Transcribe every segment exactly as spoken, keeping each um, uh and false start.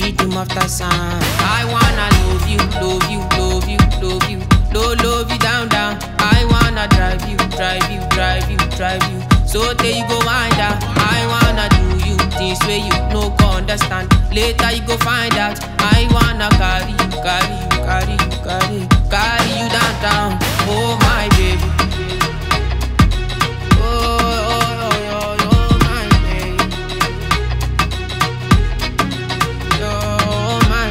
rhythm of the sound. I wanna love you, love you, love you, love you, love, love you down, down. I wanna drive you, drive you, drive you, drive you. So there you go wind down. I wanna do you things where you no go understand. Later you go find out. I wanna carry you, carry you, carry you, carry you, carry you downtown. Oh my baby. Oh, oh, oh, oh, oh my baby. Oh my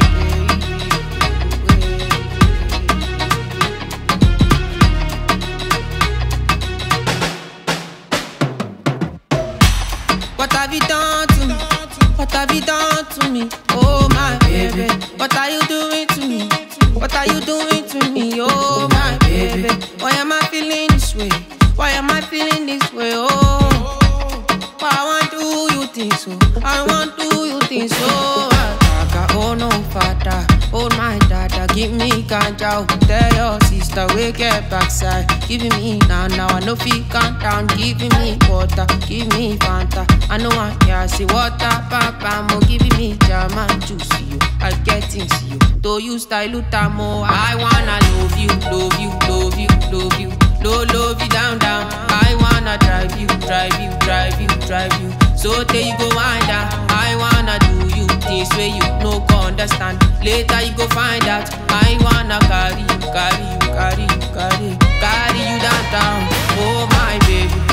baby. What have you done to me? What have you done to me? Oh my baby. What are you doing to me? What are you doing to me? Oh my baby. Why am I feeling this way? Why am I feeling this way? Oh, why I want to do you things so? I want to do you things so. Oh no father, hold my dada, give me ganja. Tell your sister we get backside. Giving me now, now I know feel calm down. Giving me water, give me Fanta. I know I can't see water, papa mo. Giving me jam and juice you, I get into you. Do you style utamo? I wanna love you, love you, love you, love you, love, love you down, down. I wanna drive you, drive you, drive you, drive you. So there you go wind down. I wanna do you things where you no go understand. Later you go find out. I wanna carry you, carry you, carry you, carry you, carry you downtown. Oh my baby.